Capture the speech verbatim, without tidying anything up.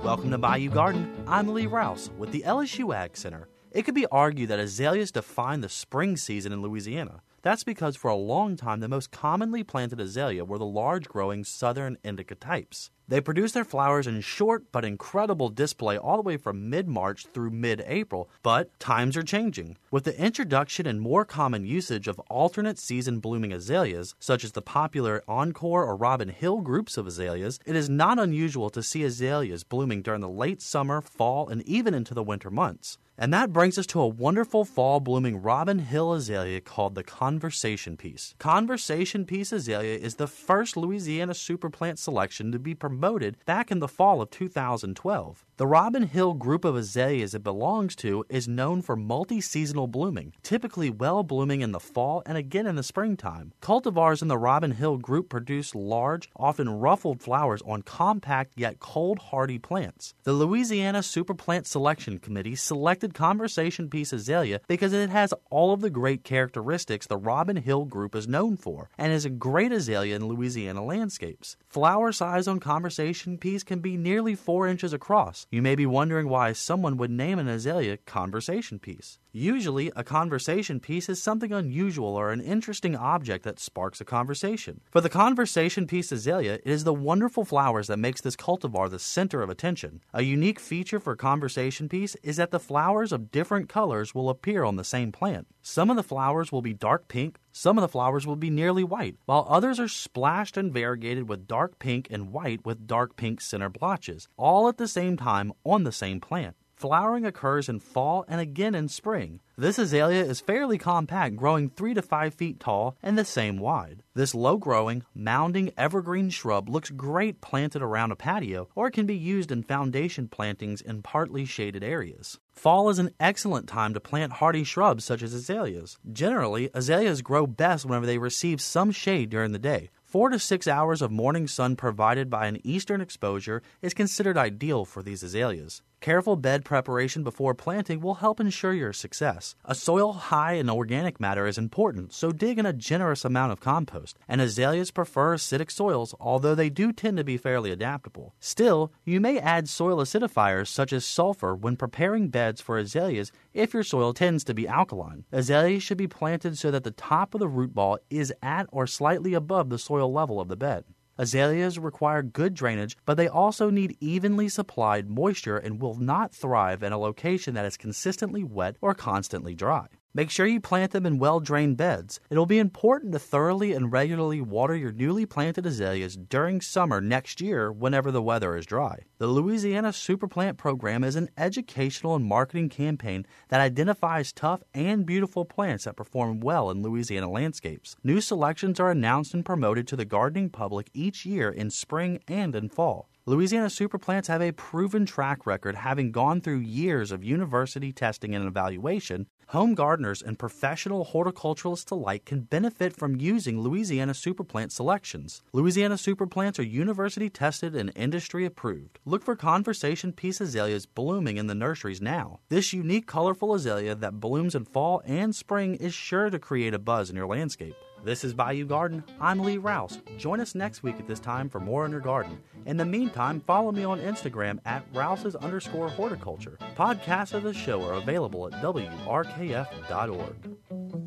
Welcome to Bayou Garden. I'm Lee Rouse with the L S U Ag Center. It could be argued that azaleas define the spring season in Louisiana. That's because for a long time, the most commonly planted azalea were the large-growing southern indica types. They produce their flowers in short but incredible display all the way from mid-March through mid-April, but times are changing. With the introduction and more common usage of alternate season blooming azaleas, such as the popular Encore or Robin Hill groups of azaleas, it is not unusual to see azaleas blooming during the late summer, fall, and even into the winter months. And that brings us to a wonderful fall-blooming Robin Hill azalea called the Conversation Piece. Conversation Piece azalea is the first Louisiana superplant selection to be promoted back in the fall of two thousand twelve. The Robin Hill group of azaleas it belongs to is known for multi-seasonal blooming, typically well-blooming in the fall and again in the springtime. Cultivars in the Robin Hill group produce large, often ruffled flowers on compact yet cold-hardy plants. The Louisiana Superplant Selection Committee selected Conversation Piece azalea because it has all of the great characteristics the Robin Hill group is known for and is a great azalea in Louisiana landscapes. Flower size on Conversation Piece can be nearly four inches across. You may be wondering why someone would name an azalea Conversation Piece. Usually, a conversation piece is something unusual or an interesting object that sparks a conversation. For the Conversation Piece azalea, it is the wonderful flowers that makes this cultivar the center of attention. A unique feature for Conversation Piece is that the flowers of different colors will appear on the same plant. Some of the flowers will be dark pink, some of the flowers will be nearly white, while others are splashed and variegated with dark pink and white with dark pink center blotches, all at the same time on the same plant. Flowering occurs in fall and again in spring. This azalea is fairly compact, growing three to five feet tall and the same wide. This low-growing, mounding evergreen shrub looks great planted around a patio, or it can be used in foundation plantings in partly shaded areas. Fall is an excellent time to plant hardy shrubs such as azaleas. Generally, azaleas grow best whenever they receive some shade during the day. Four to six hours of morning sun provided by an eastern exposure is considered ideal for these azaleas. Careful bed preparation before planting will help ensure your success. A soil high in organic matter is important, so dig in a generous amount of compost. And azaleas prefer acidic soils, although they do tend to be fairly adaptable. Still, you may add soil acidifiers such as sulfur when preparing beds for azaleas if your soil tends to be alkaline. Azaleas should be planted so that the top of the root ball is at or slightly above the soil level of the bed. Azaleas require good drainage, but they also need evenly supplied moisture and will not thrive in a location that is consistently wet or constantly dry. Make sure you plant them in well-drained beds. It will be important to thoroughly and regularly water your newly planted azaleas during summer next year whenever the weather is dry. The Louisiana Superplant Program is an educational and marketing campaign that identifies tough and beautiful plants that perform well in Louisiana landscapes. New selections are announced and promoted to the gardening public each year in spring and in fall. Louisiana Superplants have a proven track record, having gone through years of university testing and evaluation. Home gardeners and professional horticulturalists alike can benefit from using Louisiana Superplant selections. Louisiana Superplants are university tested and industry approved. Look for Conversation Piece azaleas blooming in the nurseries now. This unique, colorful azalea that blooms in fall and spring is sure to create a buzz in your landscape. This is Bayou Garden. I'm Lee Rouse. Join us next week at this time for more in your garden. In the meantime, follow me on Instagram at Rouse's underscore horticulture. Podcasts of the show are available at W R K F dot org.